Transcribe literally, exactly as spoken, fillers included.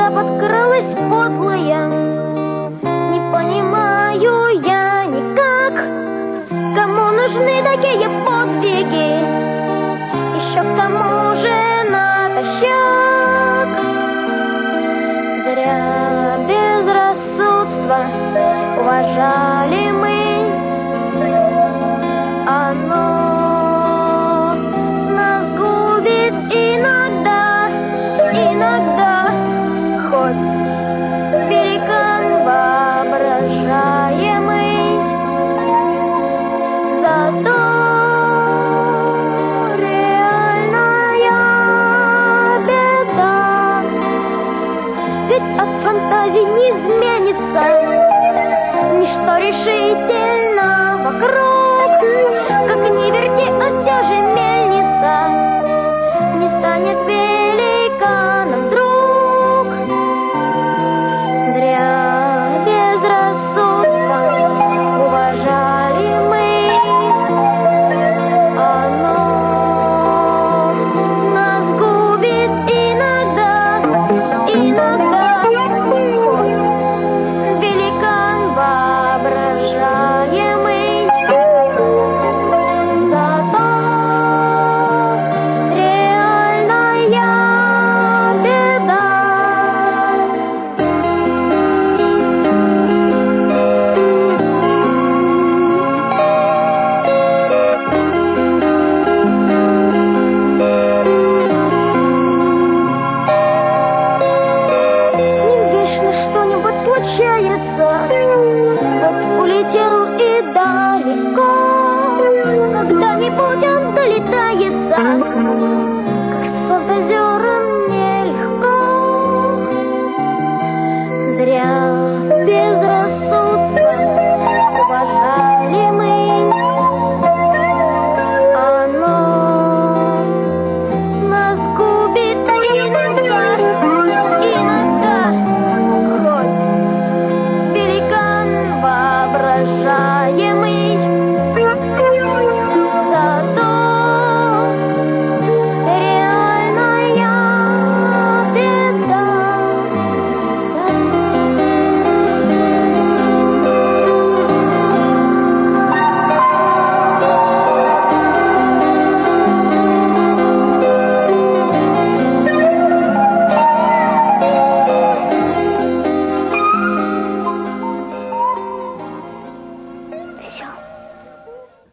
глаза подкрылась подлая. Не понимаю я никак, кому нужны такие подвиги, еще к тому же натощак. Зря безрассудство уважали мы, оно нас губит иногда, иногда, хоть великан воображаемый, зато реальная беда. Ведь от фантазий не изменится ничто решительно вокруг, как ни верти, а все же мельница